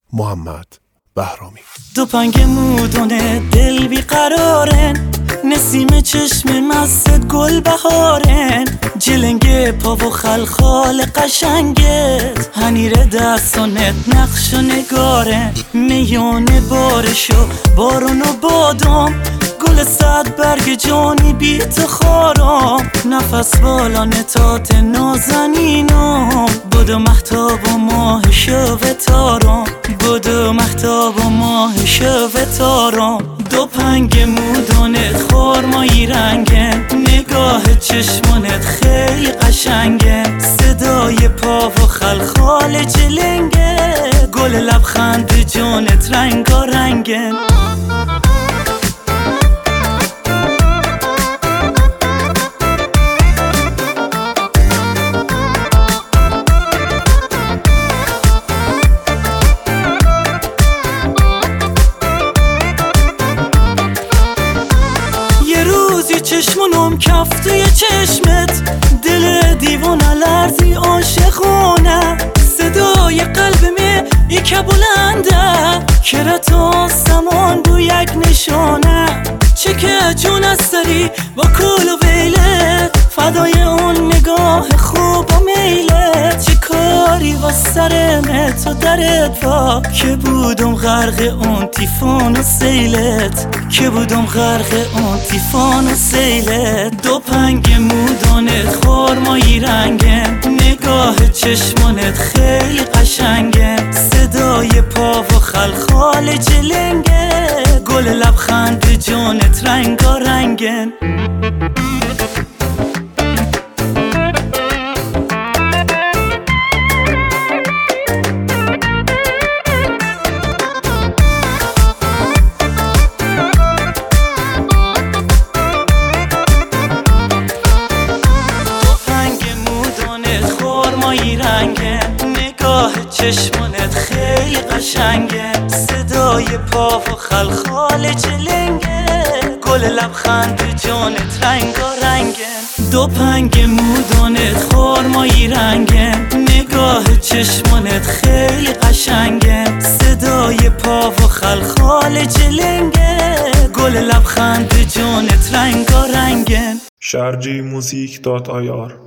محمد بهرامی. دو پنگ مودونه دل بیقرارن، نسیم چشم مست گل بهارن، جلنگ پا و خلخال قشنگت، هنیر دستانت نقش و نگارن، میونه بارشو بارون و بادام، گل صد برگ جانی بی تو خارام، نفس بالا نتات نازنینم، بدو محتاب و ماه شو تارم، بدو محتاب و ماه شو تارم. دو پنگ مودونت خرمایی رنگه، نگاه چشمانت خیلی قشنگه، صدای پا و خلخال جلنگه، گل لبخند جونت رنگا رنگه. چشمونم کف توی چشمت، دل دیوانه لرزی عاشقونه، صدای قلبم یکه بلنده، کرت آسمان بو یک نشانه، چکه جون از سری با کل و ویلت، فدای اون نگاه خوب و میلت، چه کاری و سرمت و درت با، که بودم غرق اون تیفون و سیلت، که بودم غرق اون تیفون و سیلت. دو پنگ مودونت خرمایی رنگه، نگاه چشمانت خیلی قشنگه، صدای پا و خلخال جلنگه، گل لبخند جونت رنگا رنگه. نگاه چشمانت خیلی قشنگه، صدای پا و خلخال جلنگه، گل لبخند جونت رنگا رنگه. دو پنگ مودونت خرمایی رنگه، نگاه چشمانت خیلی قشنگه، صدای پا و خلخال جلنگه، گل لبخند جونت رنگا رنگه. شرجی موزیک .ir